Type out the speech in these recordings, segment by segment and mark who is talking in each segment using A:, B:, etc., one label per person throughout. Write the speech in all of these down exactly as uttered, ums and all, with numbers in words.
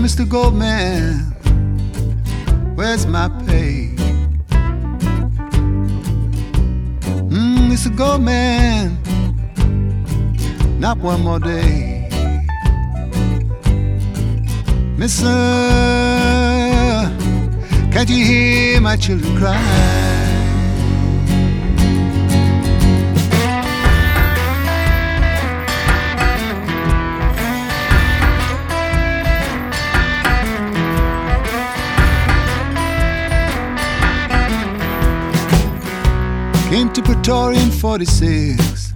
A: Mister Goldman, where's my pay? Mm, Mister Goldman, not one more day. Mister, can't you hear my children cry? Came to Pretoria in forty-six,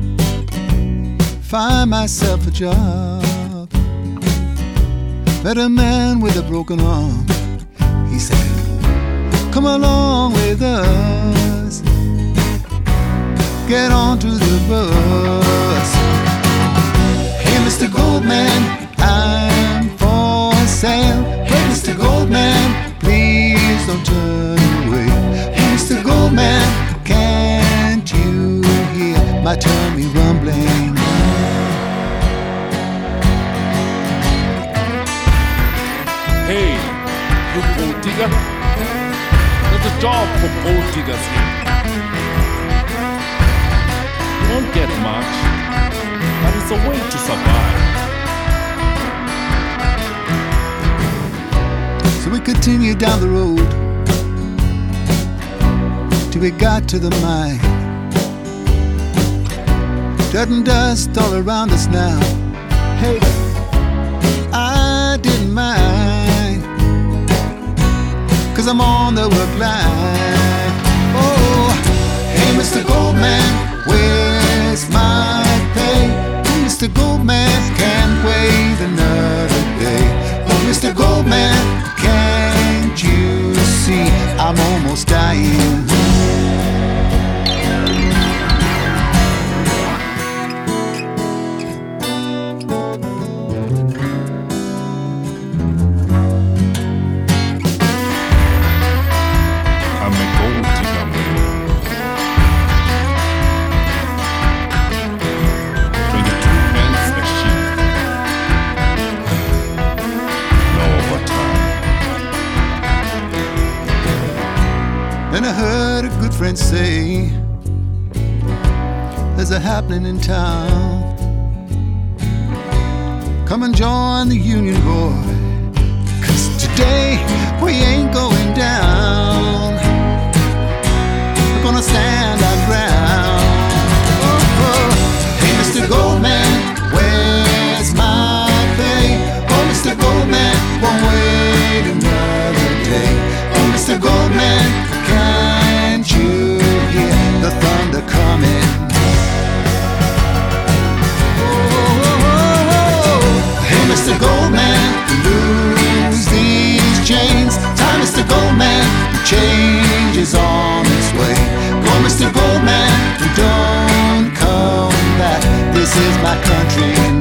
A: find myself a job. Met a man with a broken arm. He said, come along with us, get onto the bus. Hey Mister Goldman, I'm for sale. Hey Mister Goldman, please don't turn away. Hey Mister Goldman, can't you hear my tummy rumbling?
B: Hey, you gold digger. There's a job for gold diggers here. You won't get much, but it's a way to survive.
A: So we continued down the road till we got to the mine. Dirt and dust all around us now. Hey, I didn't mind, 'cause I'm on the work line. Oh, hey Mister Goldman, where's my pay? Oh, Mister Goldman, can't wait another day. Oh, Mister Goldman, can't you see I'm almost dying? Then I heard a good friend say, there's a happening in town. Come and join the Union Boy, 'cause today we ain't going down. We're gonna stand our ground. Oh, oh. Hey Mister Goldman, where's my pay? Oh Mister Goldman, won't wait another day. Oh Mister Goldman, can't you hear the thunder coming? Oh, oh, oh, oh. Hey Mister Goldman, lose these chains. Time Mister Goldman, change is on its way. Go Mister Goldman, don't come back. This is my country.